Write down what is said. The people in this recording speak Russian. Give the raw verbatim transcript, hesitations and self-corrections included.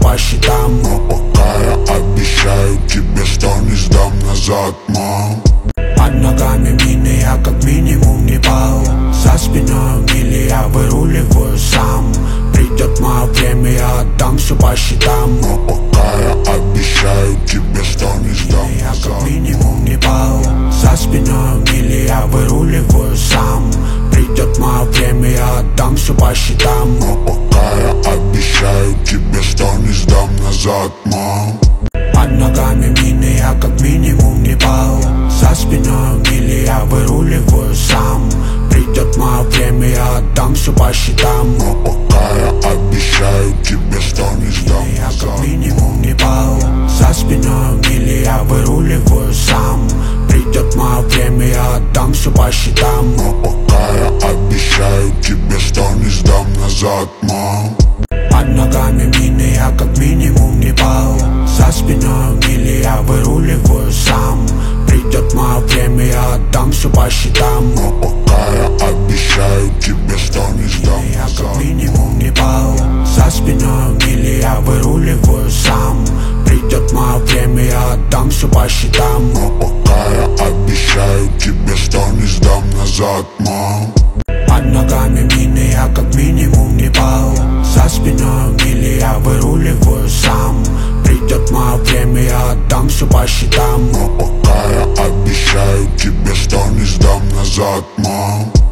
по счетам. Но пока я обещаю тебе, что не сдам назад, мам. Под ногами мины, я как минимум не пал. За спиной мили, я выруливаю сам. Придет мое время, я отдам все по счетам. Но пока я обещаю тебе, что не сдам я назад, как минимум не пал. За спиной мили, я выруливаю сам. Придет мое время, я отдам все по счетам. Но пока я обещаю тебе, что не сдам назад, мам. Под ногами мины, я как минимум не пал. За спиной мили, я выруливаю сам. Придет мое время, я отдам все по счетам. Но пока я обещаю тебе, что не сдам я назад, как минимум не пал. За спиной мили, я выруливаю сам. Придет мое время, я отдам все по счетам. Но пока я обещаю тебе, что не сдам назад, мам. Под ногами мины, я как минимум не пал. За спиной мили, я выруливаю сам. Придет мое время, я отдам все по счетам. Но пока я обещаю тебе, что не сдам я назад, как минимум не пал. За спиной мили, я выруливаю сам. Придет мое время, я отдам все по счетам. Но пока я обещаю тебе, что не сдам назад, мам. Под ногами мины, я как минимум не пал. За спиной мили, я выруливаю сам. Придет мое время, я отдам все по счетам. Но пока я обещаю тебе, что не сдам назад, мам.